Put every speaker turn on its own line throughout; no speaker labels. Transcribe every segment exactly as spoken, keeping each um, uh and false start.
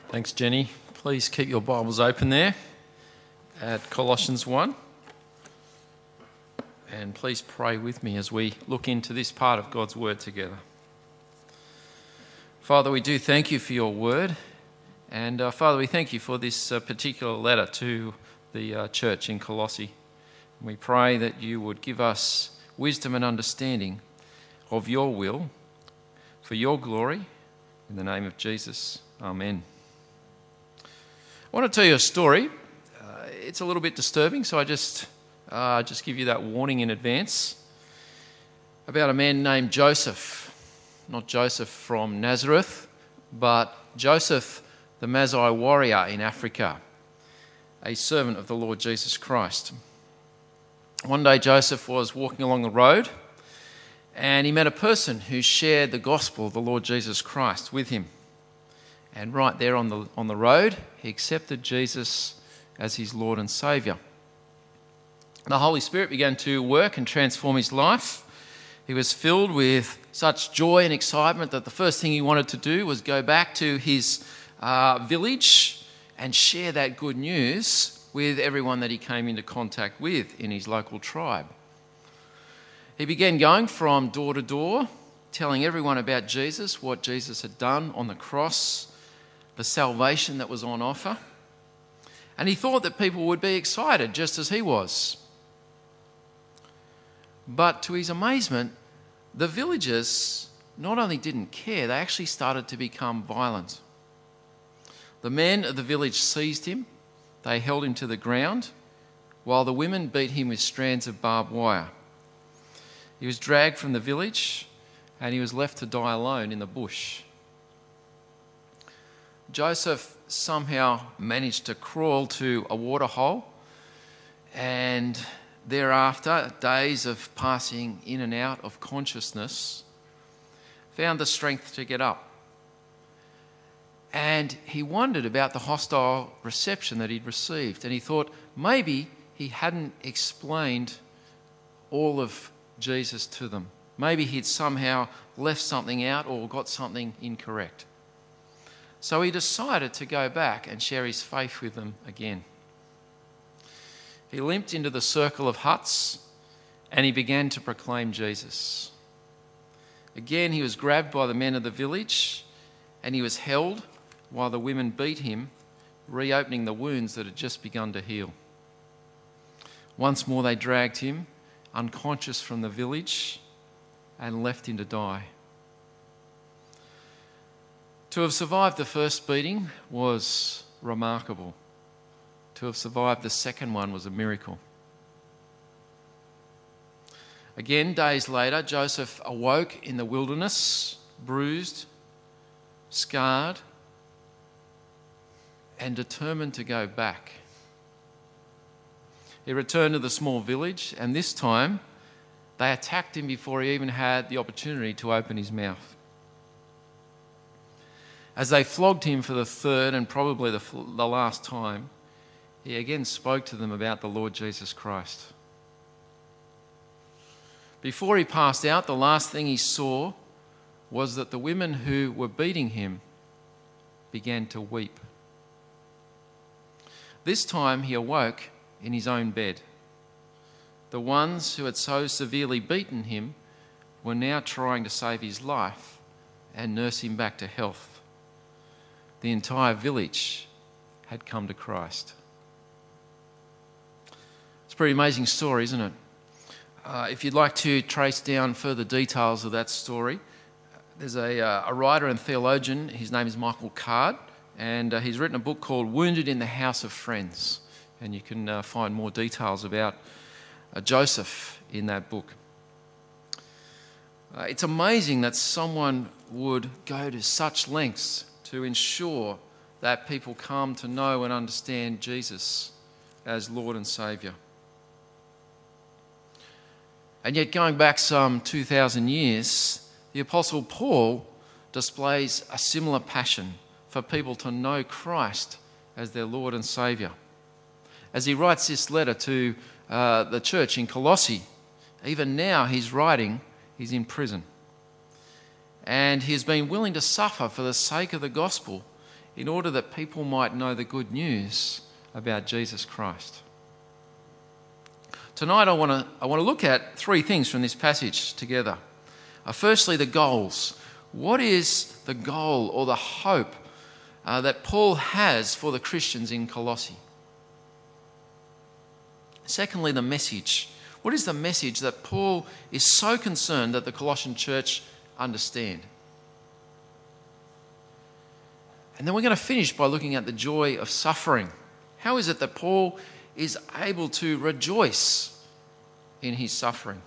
Thanks, Jenny. Please keep your Bibles open there at Colossians one. And please pray with me as we look into this part of God's Word together. Father, we do thank you for your Word. And uh, Father, we thank you for this uh, particular letter to the uh, church in Colossae. And we pray that you would give us wisdom and understanding of your will for your glory. In the name of Jesus, amen. I want to tell you a story. Uh, it's a little bit disturbing, so I just uh, just give you that warning in advance about a man named Joseph. Not Joseph from Nazareth, but Joseph, the Masai warrior in Africa, a servant of the Lord Jesus Christ. One day Joseph was walking along the road and he met a person who shared the gospel of the Lord Jesus Christ with him. And right there on the on the road, he accepted Jesus as his Lord and Saviour. The Holy Spirit began to work and transform his life. He was filled with such joy and excitement that the first thing he wanted to do was go back to his uh, village and share that good news with everyone that he came into contact with in his local tribe. He began going from door to door, telling everyone about Jesus, what Jesus had done on the cross, the salvation that was on offer. And he thought that people would be excited just as he was. But to his amazement, the villagers not only didn't care, they actually started to become violent. The men of the village seized him, they held him to the ground, while the women beat him with strands of barbed wire. He was dragged from the village and he was left to die alone in the bush. Joseph somehow managed to crawl to a waterhole, and thereafter, days of passing in and out of consciousness, found the strength to get up. And he wondered about the hostile reception that he'd received, and he thought maybe he hadn't explained all of Jesus to them. Maybe he'd somehow left something out or got something incorrect. So he decided to go back and share his faith with them again. He limped into the circle of huts and he began to proclaim Jesus. Again, he was grabbed by the men of the village and he was held while the women beat him, reopening the wounds that had just begun to heal. Once more they dragged him, unconscious, from the village and left him to die. To have survived the first beating was remarkable. To have survived the second one was a miracle. Again, days later, Joseph awoke in the wilderness, bruised, scarred, and determined to go back. He returned to the small village, and this time they attacked him before he even had the opportunity to open his mouth. As they flogged him for the third and probably the, the last time, he again spoke to them about the Lord Jesus Christ. Before he passed out, the last thing he saw was that the women who were beating him began to weep. This time he awoke in his own bed. The ones who had so severely beaten him were now trying to save his life and nurse him back to health. The entire village had come to Christ. It's a pretty amazing story, isn't it? Uh, if you'd like to trace down further details of that story, there's a, uh, a writer and theologian, his name is Michael Card, and uh, he's written a book called Wounded in the House of Friends. And you can uh, find more details about uh, Joseph in that book. Uh, it's amazing that someone would go to such lengths to ensure that people come to know and understand Jesus as Lord and Saviour. And yet, going back some two thousand years, the Apostle Paul displays a similar passion for people to know Christ as their Lord and Saviour. As he writes this letter to uh, the church in Colossae, even now he's writing, he's in prison. And he has been willing to suffer for the sake of the gospel in order that people might know the good news about Jesus Christ. Tonight I want to I want to look at three things from this passage together. Uh, firstly, the goals. What is the goal or the hope uh, that Paul has for the Christians in Colossae? Secondly, the message. What is the message that Paul is so concerned that the Colossian church understand? And then we're going to finish by looking at the joy of suffering. How is it that Paul is able to rejoice in his suffering?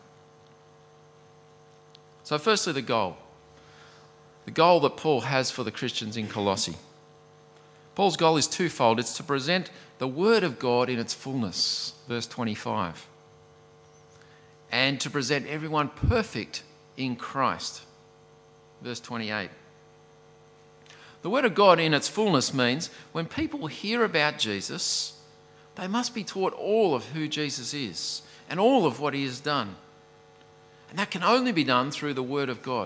So firstly, the goal. The goal that Paul has for the Christians in Colossae. Paul's goal is twofold. It's to present the Word of God in its fullness, verse twenty-five, and to present everyone perfect in Christ, verse twenty-eight. The Word of God in its fullness means when people hear about Jesus, they must be taught all of who Jesus is and all of what he has done. And that can only be done through the Word of God.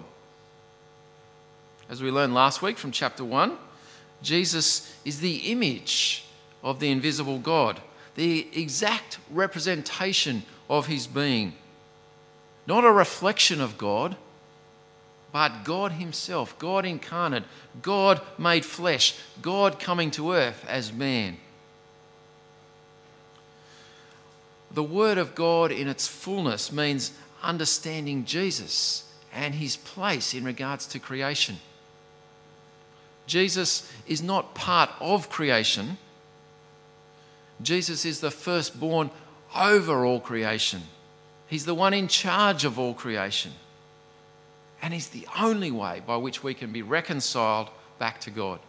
As we learned last week from chapter one, Jesus is the image of the invisible God, the exact representation of his being. Not a reflection of God, but God himself, God incarnate, God made flesh, God coming to earth as man. The Word of God in its fullness means understanding Jesus and his place in regards to creation. Jesus is not part of creation. Jesus is the firstborn over all creation. He's the one in charge of all creation. And he's the only way by which we can be reconciled back to God.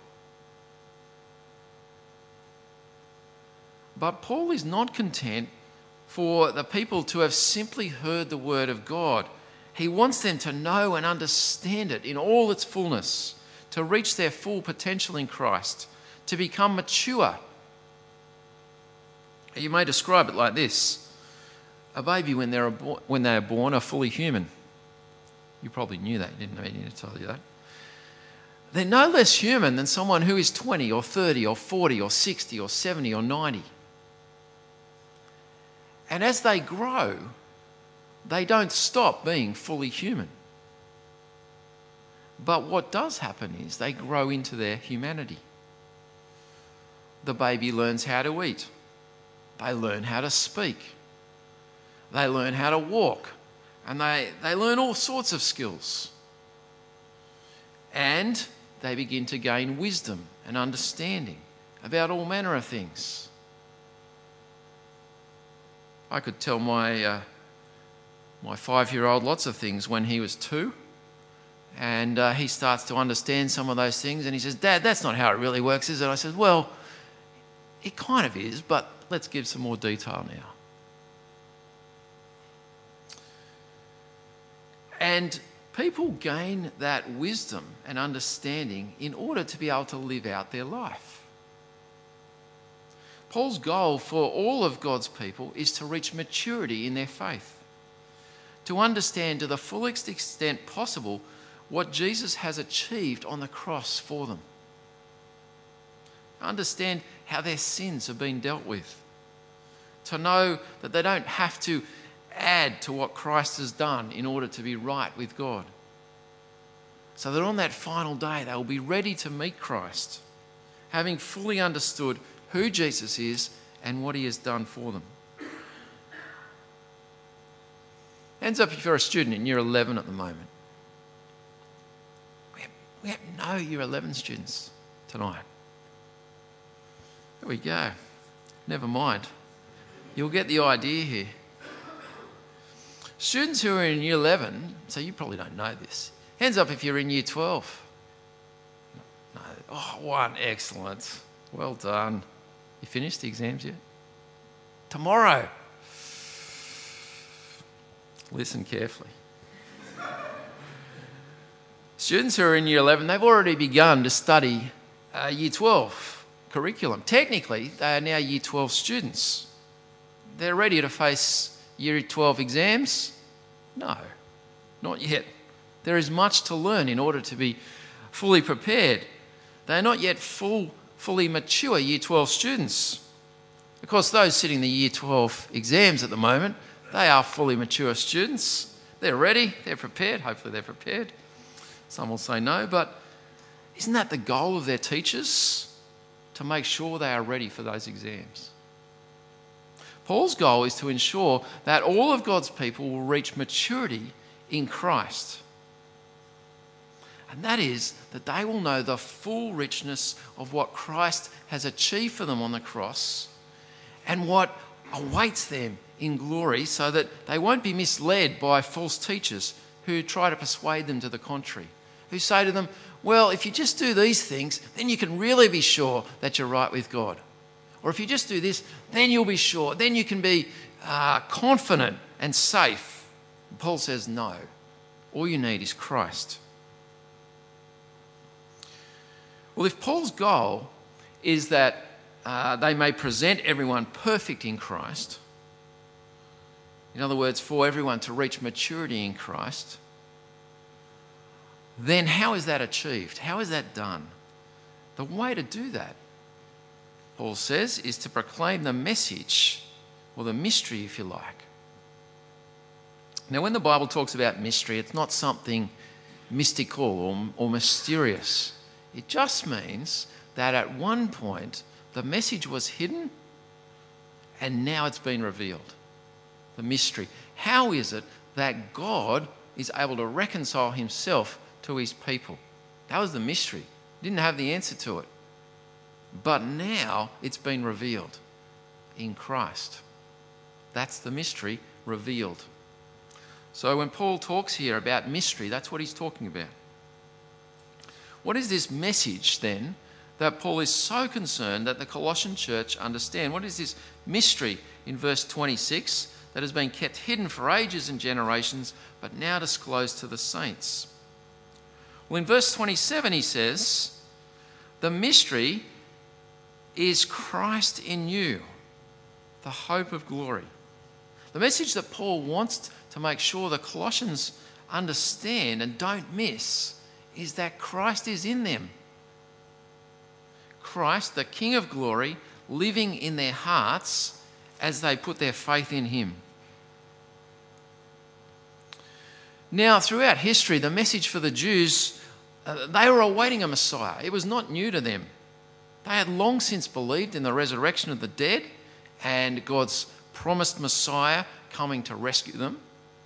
But Paul is not content for the people to have simply heard the word of God. He wants them to know and understand it in all its fullness, to reach their full potential in Christ, to become mature. You may describe it like this. A baby, when they're abo- when they are born, are fully human. You probably knew that, didn't I need to tell you that? They're no less human than someone who is twenty or thirty or forty or sixty or seventy or ninety. And as they grow, they don't stop being fully human. But what does happen is they grow into their humanity. The baby learns how to eat. They learn how to speak. They learn how to walk. And they, they learn all sorts of skills. And they begin to gain wisdom and understanding about all manner of things. I could tell my uh, my five-year-old lots of things when he was two. And uh, he starts to understand some of those things. And he says, "Dad, that's not how it really works, is it?" I said, "Well, it kind of is, but let's give some more detail now." And people gain that wisdom and understanding in order to be able to live out their life. Paul's goal for all of God's people is to reach maturity in their faith, to understand to the fullest extent possible what Jesus has achieved on the cross for them. Understand how their sins have been dealt with. To know that they don't have to add to what Christ has done in order to be right with God. So that on that final day they will be ready to meet Christ, having fully understood who Jesus is and what he has done for them. Hands up if you're a student in year eleven at the moment. We have, we have no year eleven students tonight. There we go. Never mind. You'll get the idea here. Students who are in year eleven, so you probably don't know this. Hands up if you're in year twelve. No. Oh, one. Excellent. Well done. You finished the exams yet? Tomorrow. Listen carefully. Students who are in year eleven, they've already begun to study uh, year twelve curriculum. Technically, they are now year twelve students. They're ready to face year twelve exams? No, not yet. There is much to learn in order to be fully prepared. They're not yet full, fully mature Year twelve students. Of course, those sitting the Year twelve exams at the moment, they are fully mature students. They're ready, they're prepared. Hopefully they're prepared. Some will say no, but isn't that the goal of their teachers? To make sure they are ready for those exams. Paul's goal is to ensure that all of God's people will reach maturity in Christ. And that is that they will know the full richness of what Christ has achieved for them on the cross and what awaits them in glory, so that they won't be misled by false teachers who try to persuade them to the contrary, who say to them, well, if you just do these things, then you can really be sure that you're right with God. Or if you just do this, then you'll be sure. Then you can be uh, confident and safe. Paul says no. All you need is Christ. Well, if Paul's goal is that uh, they may present everyone perfect in Christ, in other words, for everyone to reach maturity in Christ, then how is that achieved? How is that done? The way to do that, Paul says, is to proclaim the message, or the mystery, if you like. Now, when the Bible talks about mystery, it's not something mystical or, or mysterious. It just means that at one point, the message was hidden and now it's been revealed. The mystery. How is it that God is able to reconcile himself to his people? That was the mystery. Didn't have the answer to it. But now it's been revealed in Christ. That's the mystery revealed. So when Paul talks here about mystery, that's what he's talking about. What is this message then that Paul is so concerned that the Colossian church understand? What is this mystery in verse twenty-six that has been kept hidden for ages and generations, but now disclosed to the saints? Well, in verse twenty-seven he says, the mystery is Christ in you, the hope of glory. The message that Paul wants to make sure the Colossians understand and don't miss is that Christ is in them. Christ, the King of glory, living in their hearts as they put their faith in him. Now, throughout history, the message for the Jews, uh, they were awaiting a Messiah. It was not new to them. They had long since believed in the resurrection of the dead and God's promised Messiah coming to rescue them.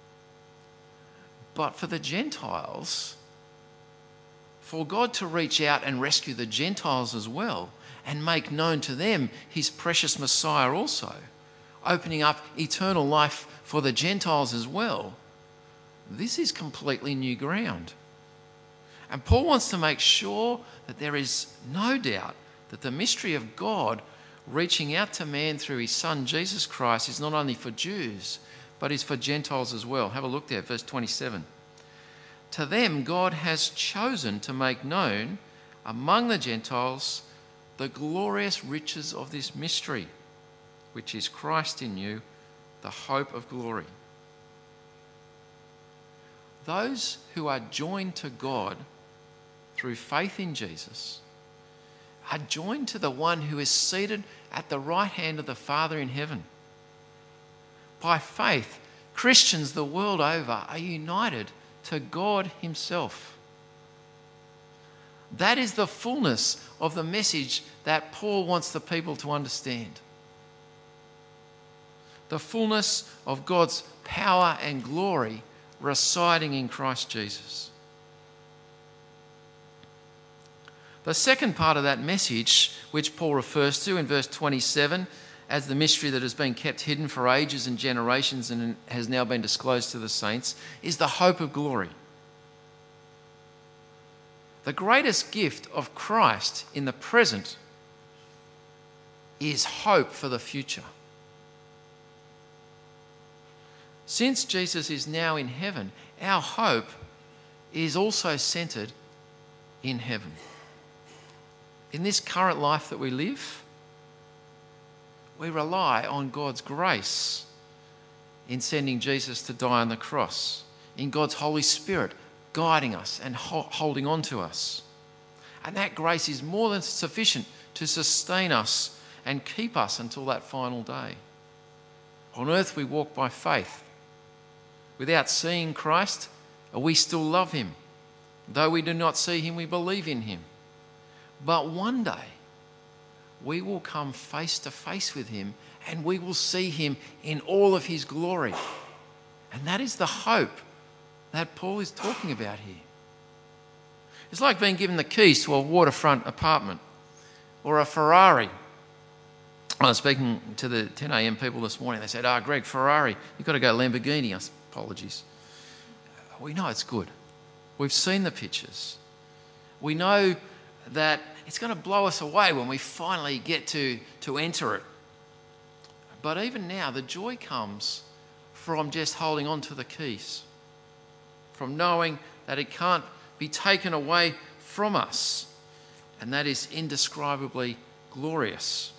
But for the Gentiles, for God to reach out and rescue the Gentiles as well and make known to them his precious Messiah also, opening up eternal life for the Gentiles as well, this is completely new ground. And Paul wants to make sure that there is no doubt that the mystery of God reaching out to man through his Son Jesus Christ is not only for Jews, but is for Gentiles as well. Have a look there, verse twenty-seven. To them God has chosen to make known among the Gentiles the glorious riches of this mystery, which is Christ in you, the hope of glory. Those who are joined to God through faith in Jesus are joined to the one who is seated at the right hand of the Father in heaven. By faith, Christians the world over are united to God himself. That is the fullness of the message that Paul wants the people to understand. The fullness of God's power and glory residing in Christ Jesus. The second part of that message, which Paul refers to in verse twenty-seven as the mystery that has been kept hidden for ages and generations and has now been disclosed to the saints, is the hope of glory. The greatest gift of Christ in the present is hope for the future. Since Jesus is now in heaven, our hope is also centred in heaven. In this current life that we live, we rely on God's grace in sending Jesus to die on the cross, in God's Holy Spirit guiding us and ho- holding on to us. And that grace is more than sufficient to sustain us and keep us until that final day. On earth we walk by faith. Without seeing Christ, we still love him. Though we do not see him, we believe in him. But one day, we will come face to face with him and we will see him in all of his glory. And that is the hope that Paul is talking about here. It's like being given the keys to a waterfront apartment or a Ferrari. I was speaking to the ten a.m. people this morning. They said, "Ah, oh, Greg, Ferrari, you've got to go Lamborghini." I said, apologies. We know it's good. We've seen the pictures. We know that it's going to blow us away when we finally get to, to enter it. But even now, the joy comes from just holding on to the keys, from knowing that it can't be taken away from us. And that is indescribably glorious.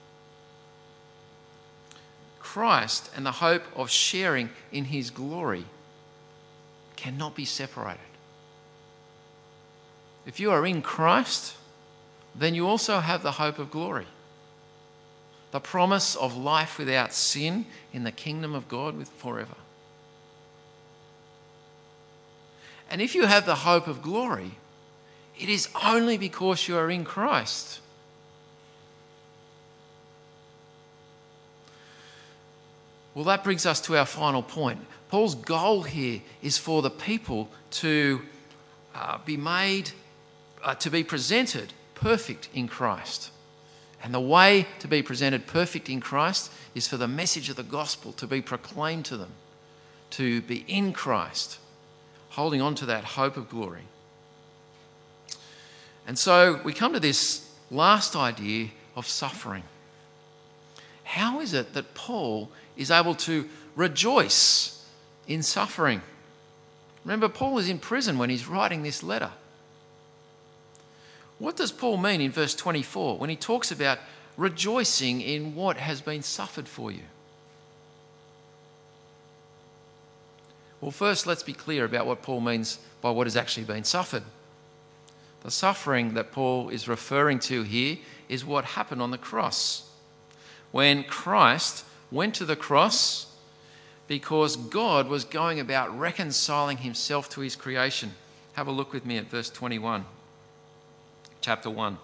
Christ and the hope of sharing in his glory cannot be separated. If you are in Christ, then you also have the hope of glory. The promise of life without sin in the kingdom of God with forever. And if you have the hope of glory, it is only because you are in Christ. Well, that brings us to our final point. Paul's goal here is for the people to uh, be made, uh, to be presented perfect in Christ. And the way to be presented perfect in Christ is for the message of the gospel to be proclaimed to them, to be in Christ, holding on to that hope of glory. And so we come to this last idea of suffering. How is it that Paul is able to rejoice in suffering? Remember, Paul is in prison when he's writing this letter. What does Paul mean in verse twenty-four when he talks about rejoicing in what has been suffered for you? Well, first, let's be clear about what Paul means by what has actually been suffered. The suffering that Paul is referring to here is what happened on the cross. When Christ went to the cross because God was going about reconciling himself to his creation. Have a look with me at verse twenty-one, chapter one.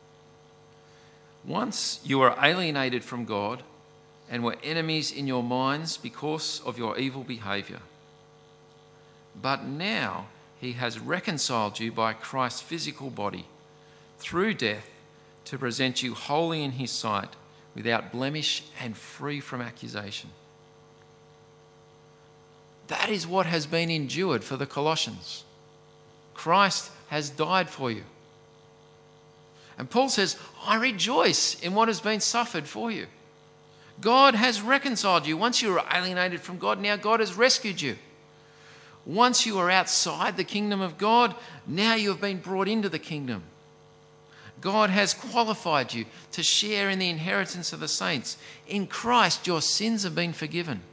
Once you were alienated from God and were enemies in your minds because of your evil behaviour. But now he has reconciled you by Christ's physical body through death to present you holy in his sight, without blemish and free from accusation. That is what has been endured for the Colossians. Christ has died for you. And Paul says, I rejoice in what has been suffered for you. God has reconciled you. Once you were alienated from God, now God has rescued you. Once you were outside the kingdom of God, now you have been brought into the kingdom. God has qualified you to share in the inheritance of the saints. In Christ, your sins have been forgiven.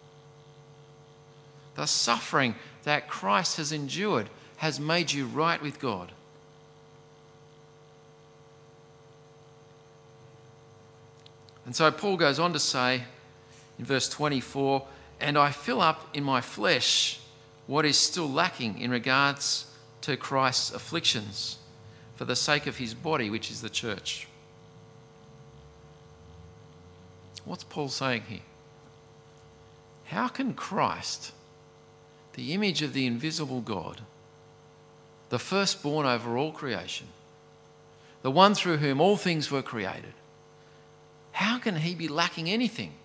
The suffering that Christ has endured has made you right with God. And so Paul goes on to say in verse twenty-four, and I fill up in my flesh what is still lacking in regards to Christ's afflictions for the sake of his body, which is the church. What's Paul saying here? How can Christ, the image of the invisible God, the firstborn over all creation, the one through whom all things were created, how can he be lacking anything?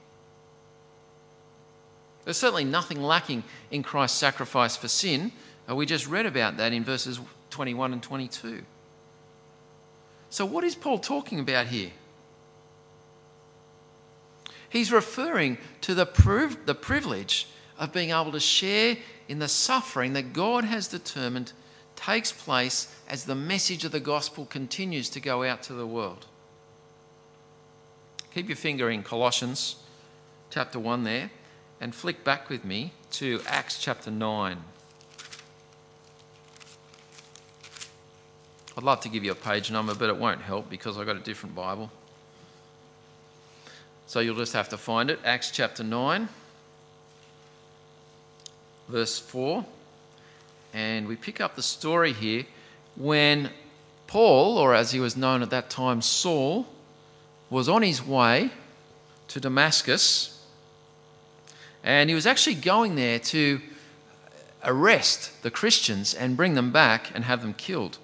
There's certainly nothing lacking in Christ's sacrifice for sin. We just read about that in verses twenty-one and twenty-two. So what is Paul talking about here? He's referring to the, priv- the privilege of being able to share in the suffering that God has determined takes place as the message of the gospel continues to go out to the world. Keep your finger in Colossians chapter one there and flick back with me to Acts chapter nine. I'd love to give you a page number, but it won't help because I've got a different Bible. So you'll just have to find it. Acts chapter nine, verse four. And we pick up the story here when Paul, or as he was known at that time, Saul, was on his way to Damascus. And he was actually going there to arrest the Christians and bring them back and have them killed.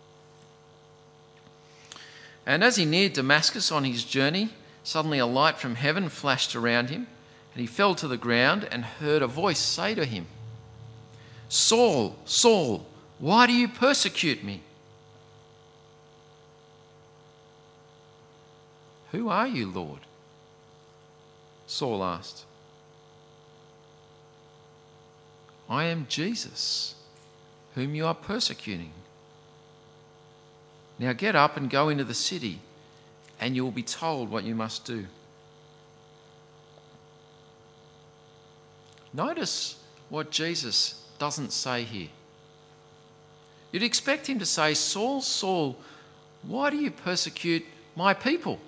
And as he neared Damascus on his journey, suddenly a light from heaven flashed around him, and he fell to the ground and heard a voice say to him, "Saul, Saul, why do you persecute me?" "Who are you, Lord?" Saul asked. "I am Jesus, whom you are persecuting. Now get up and go into the city, and you will be told what you must do." Notice what Jesus doesn't say here. You'd expect him to say, "Saul, Saul, why do you persecute my people?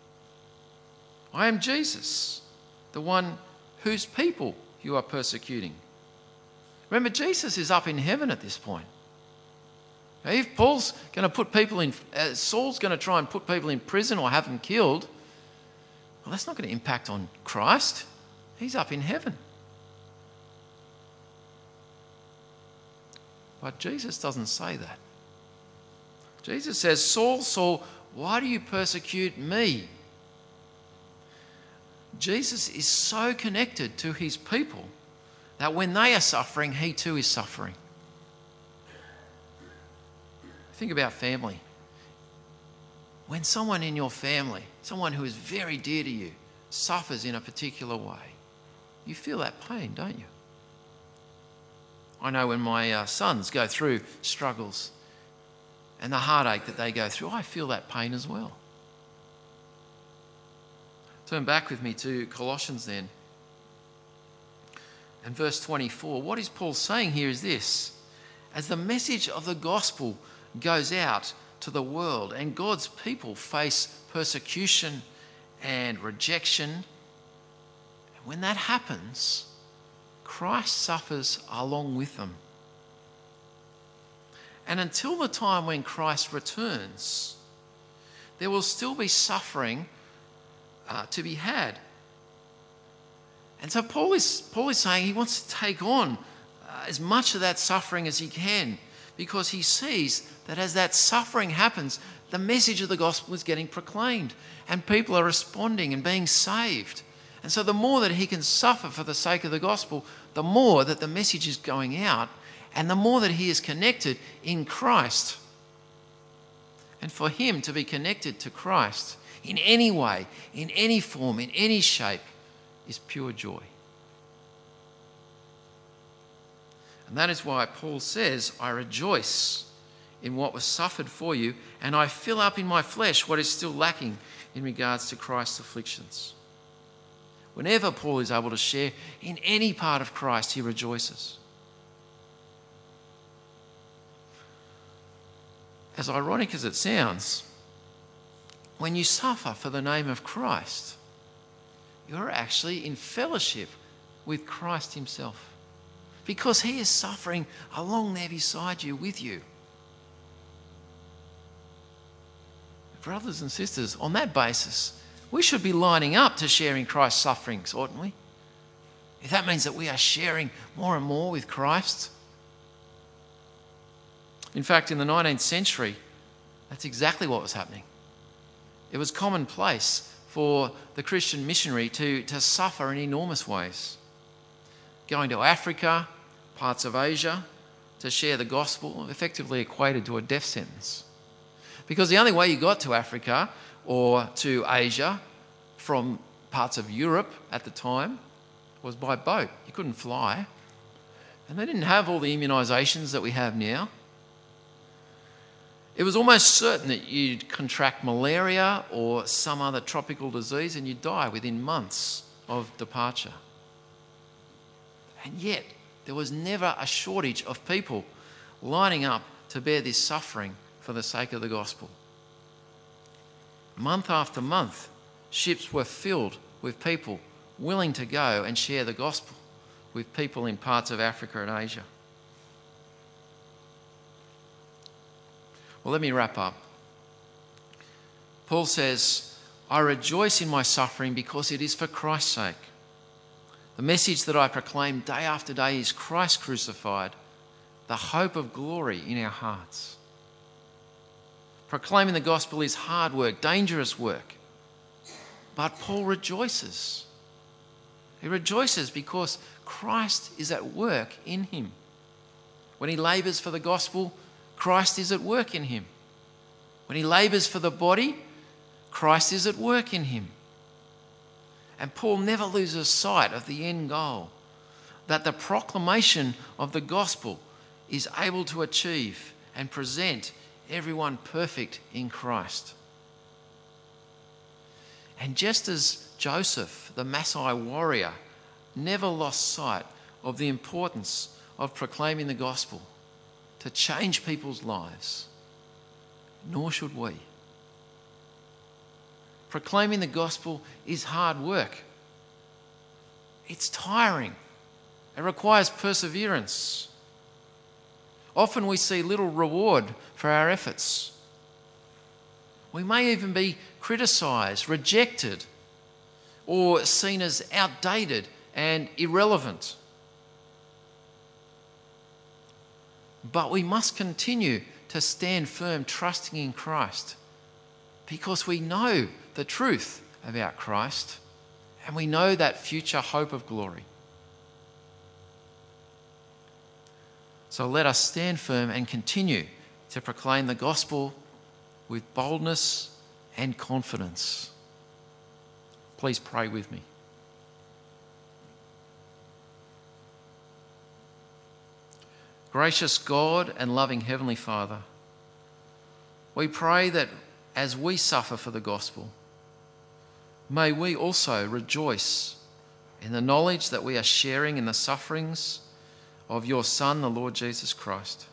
I am Jesus, the one whose people you are persecuting." Remember, Jesus is up in heaven at this point. Now, if Paul's going to put people in, uh, Saul's going to try and put people in prison or have them killed, well, that's not going to impact on Christ. He's up in heaven. But Jesus doesn't say that. Jesus says, "Saul, Saul, why do you persecute me?" Jesus is so connected to his people that when they are suffering, he too is suffering. Think about family. When someone in your family, someone who is very dear to you, suffers in a particular way, you feel that pain, don't you? I know when my uh, sons go through struggles and the heartache that they go through, I feel that pain as well. Turn back with me to Colossians then. And verse twenty-four, what is Paul saying here is this: as the message of the gospel goes out to the world and God's people face persecution and rejection, when that happens, Christ suffers along with them. And until the time when Christ returns, there will still be suffering uh, to be had. And so Paul is, Paul is saying he wants to take on uh, as much of that suffering as he can, because he sees that as that suffering happens, the message of the gospel is getting proclaimed and people are responding and being saved. And so the more that he can suffer for the sake of the gospel, the more that the message is going out and the more that he is connected in Christ. And for him to be connected to Christ in any way, in any form, in any shape, is pure joy. And that is why Paul says, "I rejoice in what was suffered for you, and I fill up in my flesh what is still lacking in regards to Christ's afflictions." Whenever Paul is able to share in any part of Christ, he rejoices. As ironic as it sounds, when you suffer for the name of Christ, you're actually in fellowship with Christ himself, because he is suffering along there beside you, with you. Brothers and sisters, on that basis, we should be lining up to sharing Christ's sufferings, oughtn't we? If that means that we are sharing more and more with Christ. In fact, in the nineteenth century, that's exactly what was happening. It was commonplace for the Christian missionary to, to suffer in enormous ways. Going to Africa, parts of Asia, to share the gospel effectively equated to a death sentence. Because the only way you got to Africa or to Asia from parts of Europe at the time was by boat. You couldn't fly. And they didn't have all the immunisations that we have now. It was almost certain that you'd contract malaria or some other tropical disease and you'd die within months of departure. And yet, there was never a shortage of people lining up to bear this suffering for the sake of the gospel. Month after month, ships were filled with people willing to go and share the gospel with people in parts of Africa and Asia. Well, let me wrap up. Paul says, I rejoice in my suffering because it is for Christ's sake. The message that I proclaim day after day is Christ crucified, the hope of glory in our hearts. Proclaiming the gospel is hard work, dangerous work. But Paul rejoices. He rejoices because Christ is at work in him. When he labours for the gospel, Christ is at work in him. When he labours for the body, Christ is at work in him. And Paul never loses sight of the end goal, that the proclamation of the gospel is able to achieve and present everyone perfect in Christ. And just as Joseph, the Maasai warrior, never lost sight of the importance of proclaiming the gospel to change people's lives, nor should we. Proclaiming the gospel is hard work. It's tiring. It requires perseverance. Often we see little reward for our efforts. We may even be criticised, rejected, or seen as outdated and irrelevant. But we must continue to stand firm, trusting in Christ, because we know the truth about Christ and we know that future hope of glory. So let us stand firm and continue to proclaim the gospel with boldness and confidence. Please pray with me. Gracious God and loving Heavenly Father, we pray that as we suffer for the gospel, may we also rejoice in the knowledge that we are sharing in the sufferings of your Son, the Lord Jesus Christ.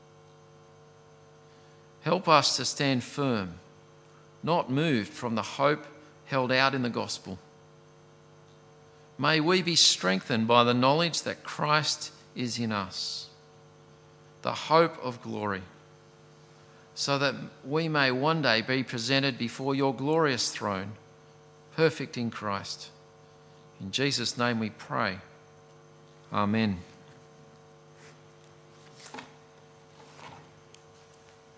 Help us to stand firm, not moved from the hope held out in the gospel. May we be strengthened by the knowledge that Christ is in us, the hope of glory, so that we may one day be presented before your glorious throne, perfect in Christ. In Jesus' name we pray. Amen.